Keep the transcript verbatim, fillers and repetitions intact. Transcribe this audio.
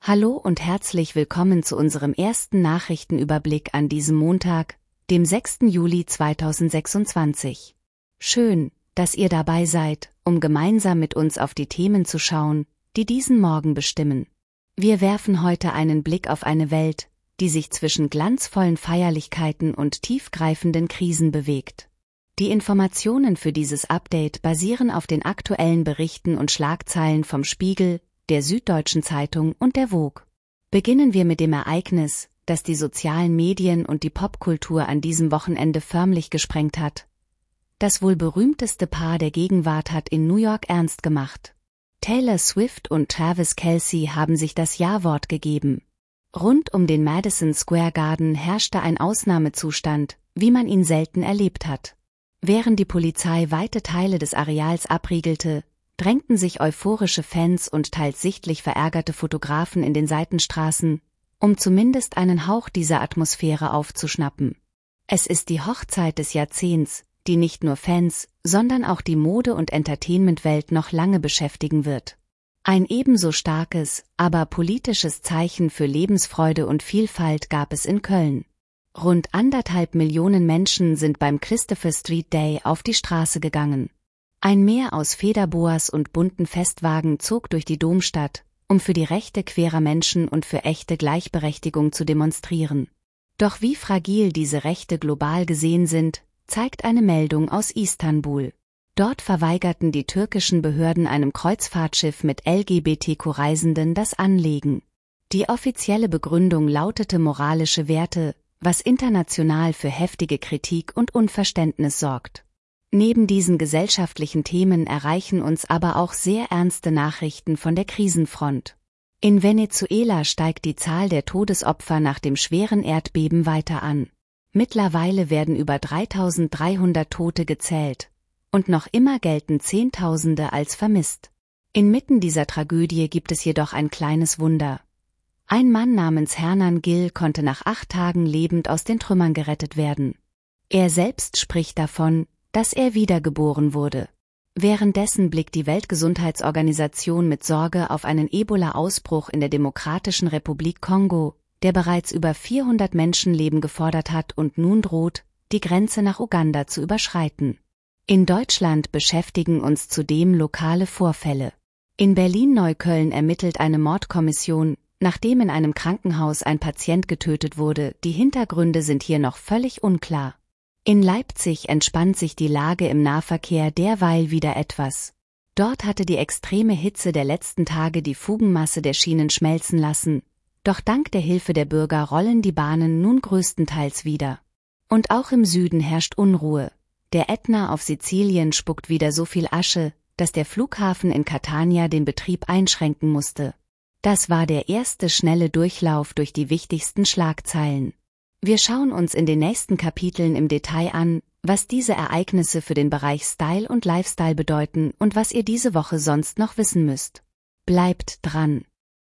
Hallo und herzlich willkommen zu unserem ersten Nachrichtenüberblick an diesem Montag, dem sechsten Juli zweitausendsechsundzwanzig. Schön, dass ihr dabei seid, um gemeinsam mit uns auf die Themen zu schauen, die diesen Morgen bestimmen. Wir werfen heute einen Blick auf eine Welt, die sich zwischen glanzvollen Feierlichkeiten und tiefgreifenden Krisen bewegt. Die Informationen für dieses Update basieren auf den aktuellen Berichten und Schlagzeilen vom Spiegel, der Süddeutschen Zeitung und der Vogue. Beginnen wir mit dem Ereignis, das die sozialen Medien und die Popkultur an diesem Wochenende förmlich gesprengt hat. Das wohl berühmteste Paar der Gegenwart hat in New York ernst gemacht. Taylor Swift und Travis Kelce haben sich das Ja-Wort gegeben. Rund um den Madison Square Garden herrschte ein Ausnahmezustand, wie man ihn selten erlebt hat. Während die Polizei weite Teile des Areals abriegelte, drängten sich euphorische Fans und teils sichtlich verärgerte Fotografen in den Seitenstraßen, um zumindest einen Hauch dieser Atmosphäre aufzuschnappen. Es ist die Hochzeit des Jahrzehnts, die nicht nur Fans, sondern auch die Mode- und Entertainment-Welt noch lange beschäftigen wird. Ein ebenso starkes, aber politisches Zeichen für Lebensfreude und Vielfalt gab es in Köln. Rund anderthalb Millionen Menschen sind beim Christopher Street Day auf die Straße gegangen. Ein Meer aus Federboas und bunten Festwagen zog durch die Domstadt, um für die Rechte queerer Menschen und für echte Gleichberechtigung zu demonstrieren. Doch wie fragil diese Rechte global gesehen sind, zeigt eine Meldung aus Istanbul. Dort verweigerten die türkischen Behörden einem Kreuzfahrtschiff mit L G B T Q-Reisenden das Anlegen. Die offizielle Begründung lautete moralische Werte, was international für heftige Kritik und Unverständnis sorgt. Neben diesen gesellschaftlichen Themen erreichen uns aber auch sehr ernste Nachrichten von der Krisenfront. In Venezuela steigt die Zahl der Todesopfer nach dem schweren Erdbeben weiter an. Mittlerweile werden über dreitausenddreihundert Tote gezählt. Und noch immer gelten Zehntausende als vermisst. Inmitten dieser Tragödie gibt es jedoch ein kleines Wunder. Ein Mann namens Hernan Gil konnte nach acht Tagen lebend aus den Trümmern gerettet werden. Er selbst spricht davon, dass er wiedergeboren wurde. Währenddessen blickt die Weltgesundheitsorganisation mit Sorge auf einen Ebola-Ausbruch in der Demokratischen Republik Kongo, der bereits über vierhundert Menschenleben gefordert hat und nun droht, die Grenze nach Uganda zu überschreiten. In Deutschland beschäftigen uns zudem lokale Vorfälle. In Berlin-Neukölln ermittelt eine Mordkommission, nachdem in einem Krankenhaus ein Patient getötet wurde. Die Hintergründe sind hier noch völlig unklar. In Leipzig entspannt sich die Lage im Nahverkehr derweil wieder etwas. Dort hatte die extreme Hitze der letzten Tage die Fugenmasse der Schienen schmelzen lassen, doch dank der Hilfe der Bürger rollen die Bahnen nun größtenteils wieder. Und auch im Süden herrscht Unruhe. Der Ätna auf Sizilien spuckt wieder so viel Asche, dass der Flughafen in Catania den Betrieb einschränken musste. Das war der erste schnelle Durchlauf durch die wichtigsten Schlagzeilen. Wir schauen uns in den nächsten Kapiteln im Detail an, was diese Ereignisse für den Bereich Style und Lifestyle bedeuten und was ihr diese Woche sonst noch wissen müsst. Bleibt dran!